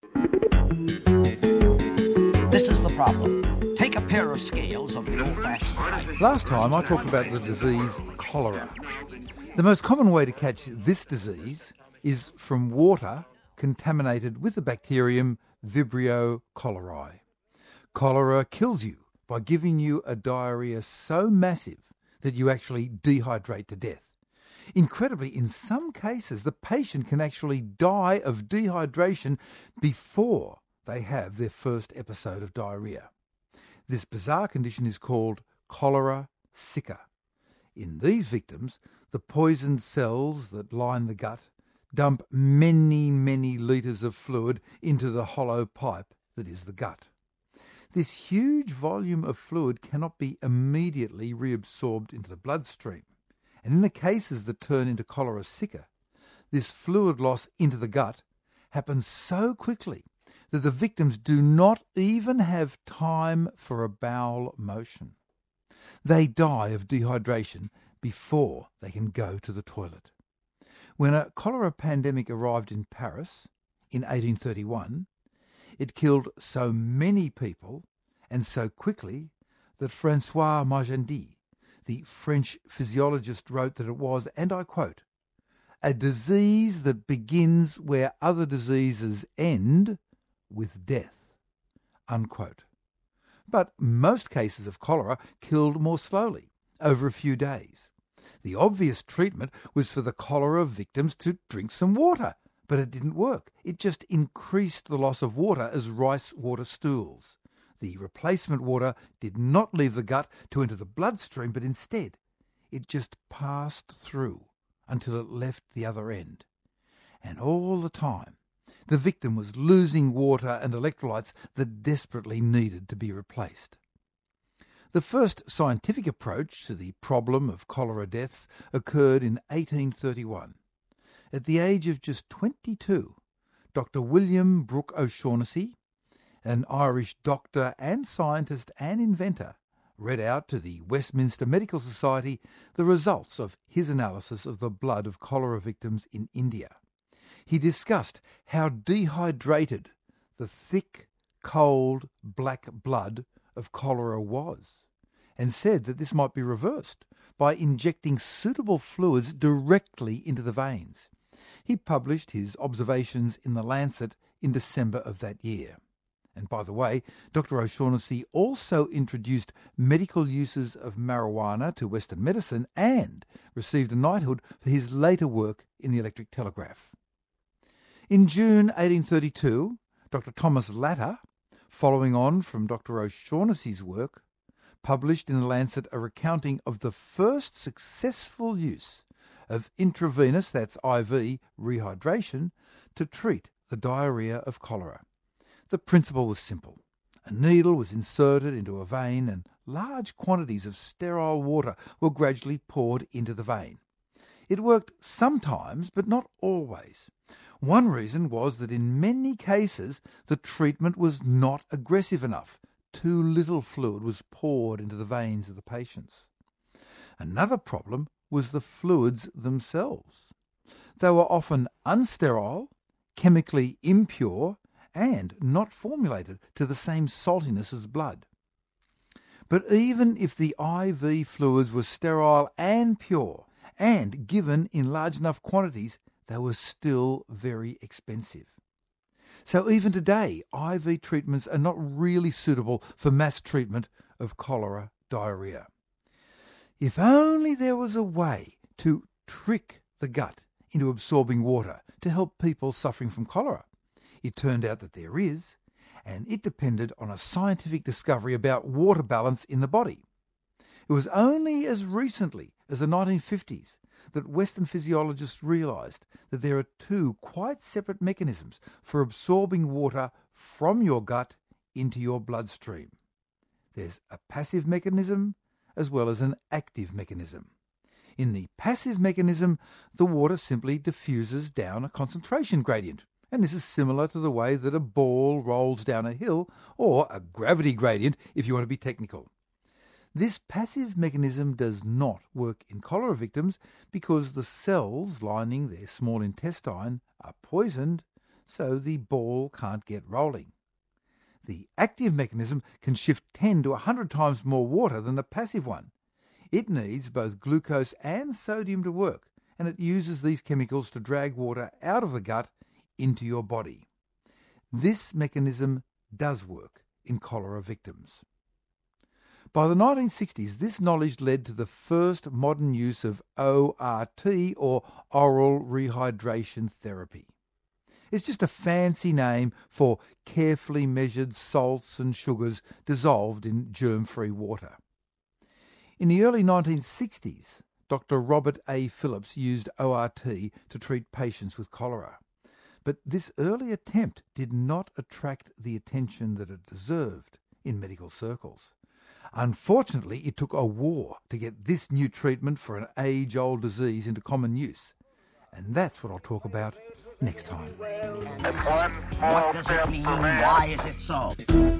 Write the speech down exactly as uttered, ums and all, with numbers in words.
This is the problem. Take a pair of scales of the old-fashioned type. Last time I talked about the disease cholera. The most common way to catch this disease is from water contaminated with the bacterium Vibrio cholerae. Cholera kills you by giving you a diarrhea so massive that you actually dehydrate to death. Incredibly, in some cases, the patient can actually die of dehydration before they have their first episode of diarrhea. This bizarre condition is called cholera sicca. In these victims, the poisoned cells that line the gut dump many, many litres of fluid into the hollow pipe that is the gut. This huge volume of fluid cannot be immediately reabsorbed into the bloodstream. And in the cases that turn into cholera sicca, this fluid loss into the gut happens so quickly that the victims do not even have time for a bowel motion. They die of dehydration before they can go to the toilet. When a cholera pandemic arrived in Paris in eighteen thirty-one, it killed so many people and so quickly that François Magendie, the French physiologist, wrote that it was, and I quote, "a disease that begins where other diseases end, with death," unquote. But most cases of cholera killed more slowly, over a few days. The obvious treatment was for the cholera victims to drink some water, but it didn't work. It just increased the loss of water as rice water stools. The replacement water did not leave the gut to enter the bloodstream, but instead it just passed through until it left the other end. And all the time, the victim was losing water and electrolytes that desperately needed to be replaced. The first scientific approach to the problem of cholera deaths occurred in eighteen thirty-one. At the age of just twenty-two, Doctor William Brooke O'Shaughnessy, an Irish doctor and scientist and inventor, read out to the Westminster Medical Society the results of his analysis of the blood of cholera victims in India. He discussed how dehydrated the thick, cold, black blood of cholera was, and said that this might be reversed by injecting suitable fluids directly into the veins. He published his observations in The Lancet in December of that year. And by the way, Doctor O'Shaughnessy also introduced medical uses of marijuana to Western medicine and received a knighthood for his later work in the electric telegraph. In June eighteen thirty-two, Doctor Thomas Latter, following on from Doctor O'Shaughnessy's work, published in The Lancet a recounting of the first successful use of intravenous, that's I V, rehydration to treat the diarrhea of cholera. The principle was simple. A needle was inserted into a vein and large quantities of sterile water were gradually poured into the vein. It worked sometimes, but not always. One reason was that in many cases the treatment was not aggressive enough. Too little fluid was poured into the veins of the patients. Another problem was the fluids themselves. They were often unsterile, chemically impure, and not formulated to the same saltiness as blood. But even if the I V fluids were sterile and pure, and given in large enough quantities, they were still very expensive. So even today, I V treatments are not really suitable for mass treatment of cholera diarrhea. If only there was a way to trick the gut into absorbing water to help people suffering from cholera. It turned out that there is, and it depended on a scientific discovery about water balance in the body. It was only as recently as the nineteen fifties that Western physiologists realised that there are two quite separate mechanisms for absorbing water from your gut into your bloodstream. There's a passive mechanism as well as an active mechanism. In the passive mechanism, the water simply diffuses down a concentration gradient, and this is similar to the way that a ball rolls down a hill, or a gravity gradient if you want to be technical. This passive mechanism does not work in cholera victims because the cells lining their small intestine are poisoned, so the ball can't get rolling. The active mechanism can shift ten to one hundred times more water than the passive one. It needs both glucose and sodium to work, and it uses these chemicals to drag water out of the gut into your body. This mechanism does work in cholera victims. By the nineteen sixties, this knowledge led to the first modern use of O R T, or oral rehydration therapy. It's just a fancy name for carefully measured salts and sugars dissolved in germ-free water. In the early nineteen sixties, Doctor Robert A. Phillips used O R T to treat patients with cholera. But this early attempt did not attract the attention that it deserved in medical circles. Unfortunately, it took a war to get this new treatment for an age-old disease into common use. And that's what I'll talk about next time. What does it mean? Why is it so?